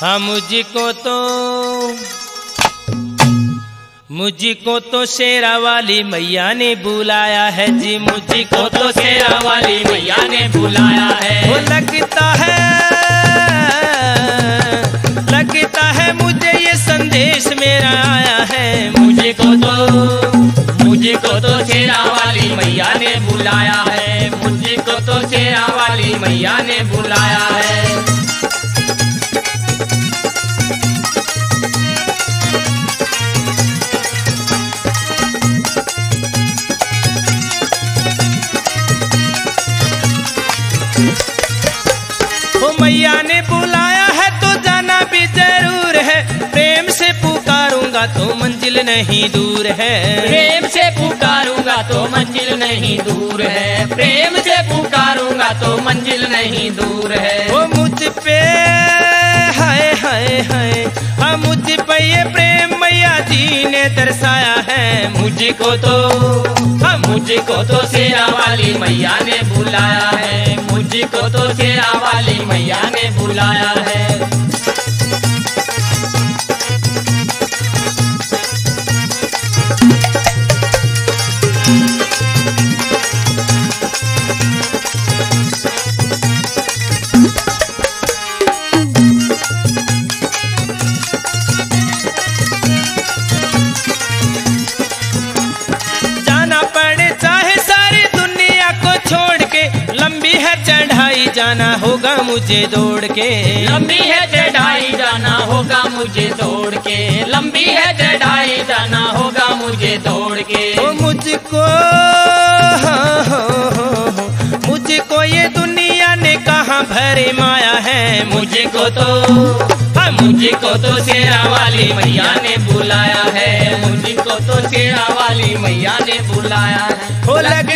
हाँ मुझको तो शेरा वाली मैया ने बुलाया है जी, मुझको तो शेरा वाली मैया ने बुलाया है। वो लगता है मुझे ये संदेश मेरा आया है, मुझको तो शेरा वाली मैया ने बुलाया है, मुझको तो शेरा वाली मैया ने बुलाया है। मैया ने बुलाया है तो जाना भी जरूर है, प्रेम से पुकारूंगा तो मंजिल नहीं दूर है, प्रेम से पुकारूंगा तो मंजिल नहीं दूर है, प्रेम से पुकारूंगा तो मंजिल नहीं दूर है। वो मुझ पे हाय हाय हाय, हाँ मुझ पे ये प्रेम मैया जी ने दर्शाया है, मुझको तो शेरा वाली मैया ने बुलाया है, मुझको तो शेरा वाली मैया ने बुलाया है। जाना होगा मुझे दौड़ के, लंबी है चढ़ाई जाना होगा मुझे दौड़ के, लंबी है चढ़ाई जाना होगा मुझे दौड़ के। मुझको ये दुनिया ने कहाँ भरे माया है, मुझको तो शेरा वाली मैया ने बुलाया है, मुझको तो शेरा वाली मैया ने बुलाया है। वो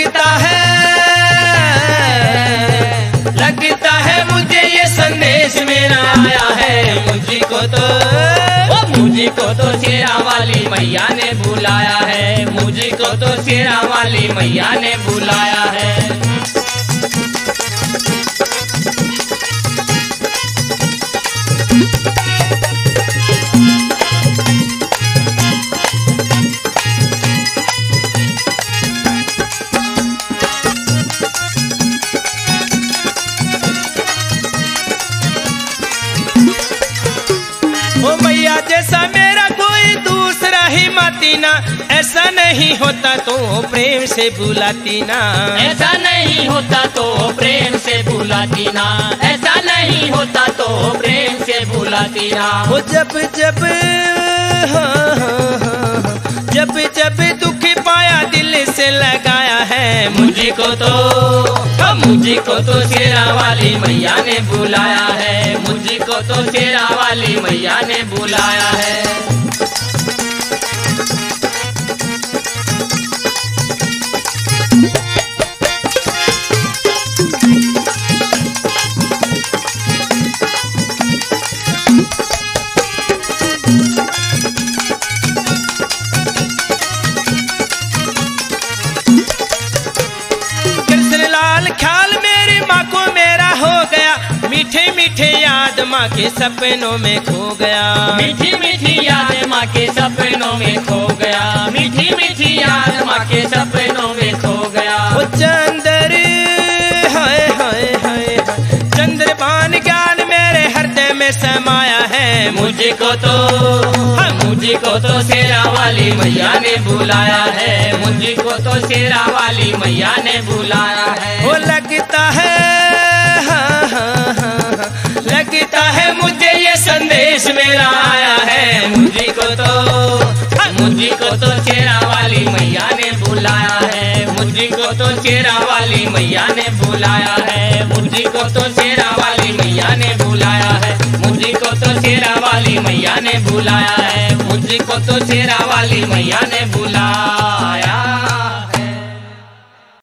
लगता है मुझे ये संदेश मेरा आया है, मुझको तो शेरा वाली मैया ने बुलाया है, मुझको तो शेरा वाली मैया ने बुलाया है। मैया जैसा मेरा कोई दूसरा ही माती ना, ऐसा नहीं होता तो प्रेम से बुलाती ना, ऐसा नहीं होता तो प्रेम से बुलाती ना, ऐसा नहीं होता तो प्रेम से बुलाती ना। वो जब दुख पाया दिल से लगाया है, मुझको तो शेरा वाली मैया ने बुलाया है, मुझको तो शेरा वाली मैया ने बुलाया है। मीठे मीठे याद माँ के सपनों में खो गया, मीठी मीठी याद माँ के सपनों में खो गया, मीठी मीठी याद माँ के सपनों में खो गया। वो हाय हाय हाय, चंद्रभान ज्ञान मेरे हृदय में समाया है, मुझको तो शेरा वाली मैया ने बुलाया है, मुझको तो शेरा वाली मैया ने बुलाया है। वो लगता है मुझे ये संदेश मेरा आया है, मुझको तो शेरा वाली मैया ने बुलाया है, मुझको तो शेरा वाली मैया ने बुलाया है, मुझको तो शेरा वाली मैया ने बुलाया है, मुझको तो शेरा वाली मैया ने बुलाया है, मुझको तो शेरा वाली मैया ने बुलाया।